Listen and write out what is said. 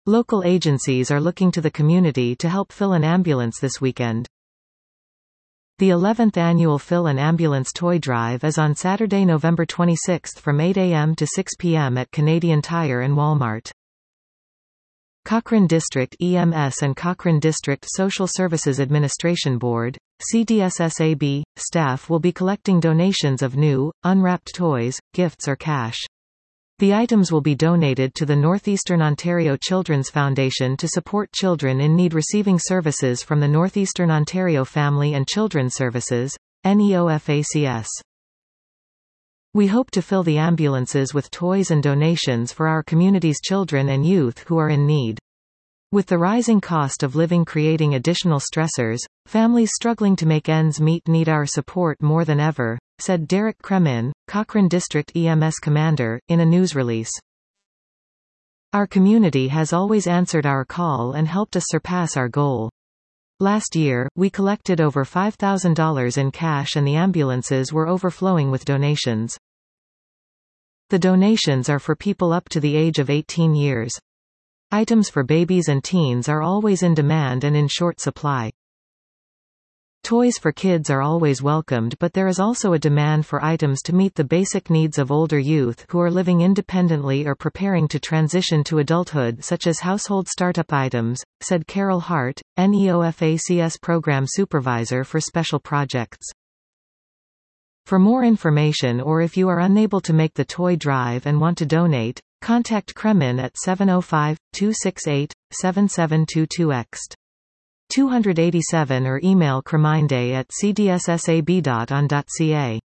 Local agencies are looking to the community to help fill an ambulance this weekend. The 11th annual Fill an Ambulance Toy Drive is on Saturday, November 26 from 8 a.m. to 6 p.m. at Canadian Tire and Walmart. Cochrane District EMS and Cochrane District Social Services Administration Board, CDSSAB, staff will be collecting donations of new, unwrapped toys, gifts or cash. The items will be donated to the Northeastern Ontario Children's Foundation to support children in need receiving services from the Northeastern Ontario Family and Children's Services, NEOFACS. We hope to fill the ambulances with toys and donations for our community's children and youth who are in need. With the rising cost of living creating additional stressors, families struggling to make ends meet need our support more than ever, said Derek Kremin, Cochrane District EMS Commander, in a news release. Our community has always answered our call and helped us surpass our goal. Last year, we collected over $5,000 in cash and the ambulances were overflowing with donations. The donations are for people up to the age of 18 years. Items for babies and teens are always in demand and in short supply. Toys for kids are always welcomed, but there is also a demand for items to meet the basic needs of older youth who are living independently or preparing to transition to adulthood, such as household startup items, said Carol Hart, NEOFACS Program Supervisor for Special Projects. For more information or if you are unable to make the toy drive and want to donate, contact Kremin at 705-268-7722 287 or email kreminday@cdssab.on.ca.